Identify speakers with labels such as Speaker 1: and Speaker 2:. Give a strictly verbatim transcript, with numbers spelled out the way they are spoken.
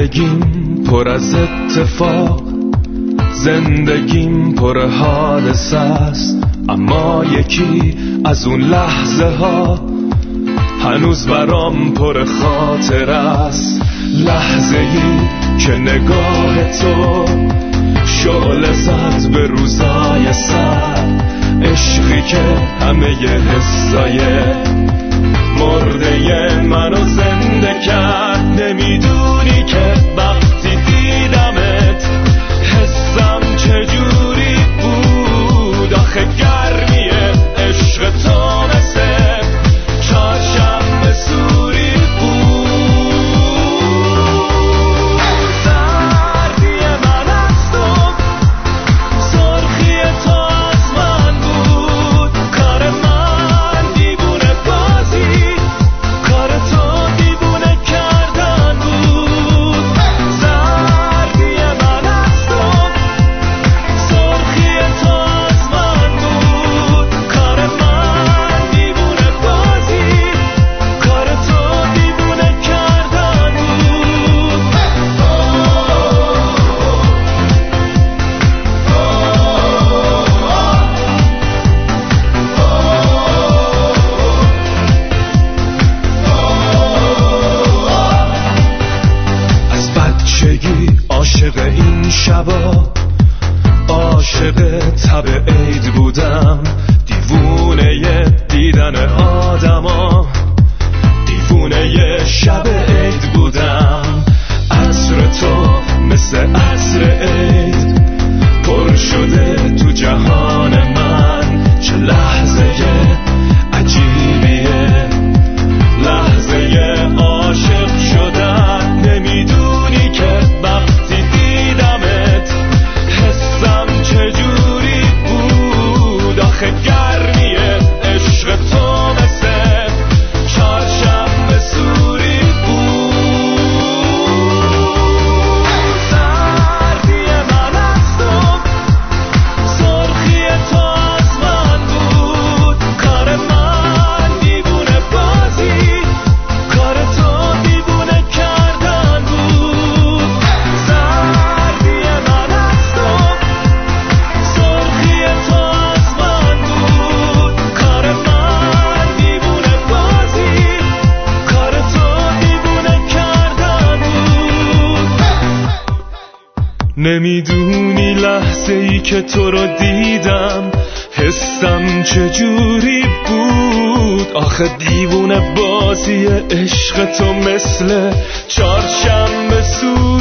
Speaker 1: زندگیم پر از اتفاق، زندگیم پر حادثه است، اما یکی از اون لحظه ها هنوز برام پر خاطر است. لحظه ای که نگاه تو شعله زد به روزای سر، عشقی که همه ی حسای مرده منو زنده کرد. نمیدونی که وقتی دیدمت حسم چجوری بود، آخه گرمی عشق تو مثل چهارشنبه سوری بود. سردی من از تو، سرخی تو از من بود، کار من دیوونه بازی، کار تو دیوونه کردن بود. سردی من از تو، سرخی تو از من بود، کار من دیوونه بازی، کار تو دیوونه کردن بود. از بچگی عاشق این شبا، عاشق تب عید بودم، دیوونه دیدن آدما، دیوونه شب عید بودم. عطر تو مثل عطر عید پر شده تو جهان من. چه لحظه عجیبیه، لحظه عاشق شدن. نمیدونی که وقتی دیدمت حسم چجوری بود، آخه گرمی عشق تو مثل چهارشنبه سوری بود. سردی من از تو، سرخی تو از من بود، کار من دیوونه بازی، کار تو دیوونه کردن بود. سردی من از تو، سرخی تو از من بود، کار من دیوونه بازی، کار تو دیوونه کردن بود. نمیدونی لحظه ای که تو رو دیدم حسم چجوری بود، آخه دیوونه بازی عشق تو مثل چهارشنبه سوری